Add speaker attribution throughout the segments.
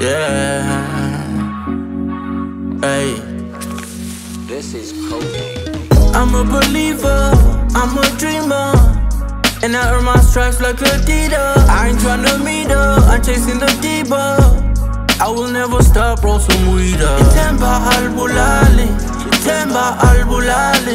Speaker 1: Yeah. Hey.
Speaker 2: This is cocaine.
Speaker 1: I'm a believer, I'm a dreamer, and I earn my stripes like Adidas. I ain't tryna meet her, I'm chasing the diva. I will never stop, roll some weed up. Ithemba al-Bulali, Ithemba al-Bulali,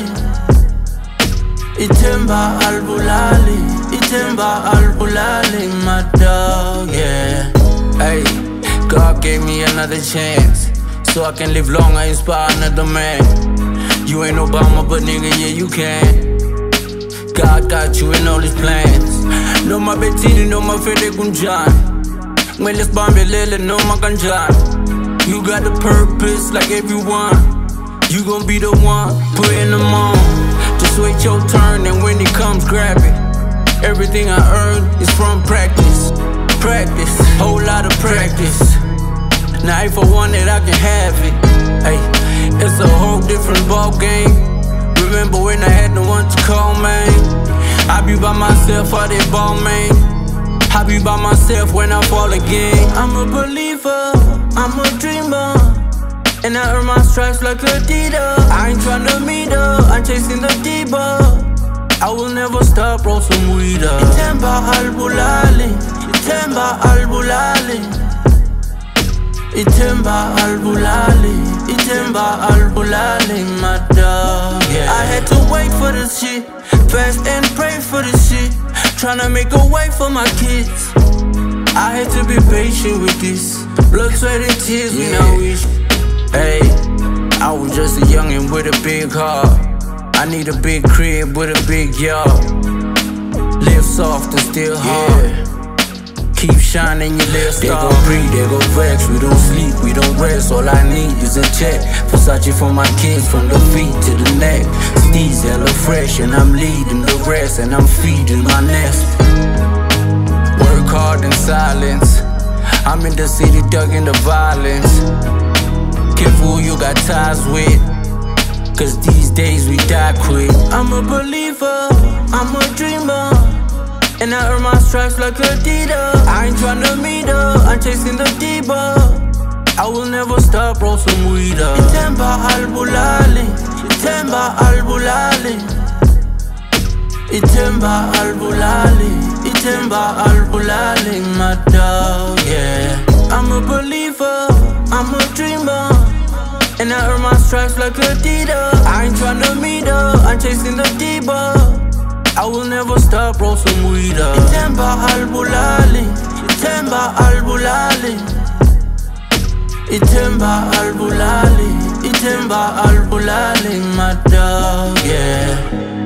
Speaker 1: Ithemba al-Bulali, Ithemba al-Bulali, my dog, yeah. Hey, God gave me another chance, so I can live long, I inspire another man. You ain't Obama, but nigga, yeah, you can. God got you in all his plans. No my Bettini, no my Fede Gunjan. When let's bomb Lele, no my Ganjan. You got the purpose like everyone. You gon' be the one, putting them on. Just wait your turn, and when it comes, grab it. Everything I earn is from practice. Practice, whole lot of practice. Now if I want it, I can have it. Hey, it's a whole different ball game. Remember when I had no one to call, man? I be by myself, all that ball, man. I be by myself when I fall again. I'm a believer, I'm a dreamer, and I earn my stripes like Adidas. I ain't tryna meet her, I'm chasing the diva. I will never stop, roll some weed up. Ithemba al-Bulali, Ithemba al-Bulali, Ithemba al-Bulali, Ithemba al-Bulali, my dog, yeah. I had to wait for this shit, fast and pray for this shit, tryna make a way for my kids. I had to be patient with this, blood, sweat, and tears, we know wish. Hey, I was just a youngin' with a big heart. I need a big crib with a big yard. Live soft and still hard. Keep shining your little star. They gon' breathe, they gon' vex. We don't sleep, we don't rest. All I need is a check. Versace for my kids, from the feet to the neck. Steez hella fresh, and I'm leading the rest, and I'm feeding my nest. Work hard in silence. I'm in the city, ducking the violence. Careful who you got ties with, cause these days we die quick. I'm a believer, I'm a dreamer, and I earn my stripes like Adidas. I ain't tryna meet her, I'm chasing the diva. I will never stop, roll some weed up. Ithemba al-Bulali, Ithemba al-Bulali, Ithemba al-Bulali, Ithemba al-Bulali, my dog, yeah. I'm a believer, I'm a dreamer, and I earn my stripes like Adidas. I ain't tryna meet her, I'm chasing the diva. I will never stop, roll some weed up. Ithemba al-Bulali, Ithemba al-Bulali, Ithemba al-Bulali, Ithemba al-Bulali, my dog, yeah.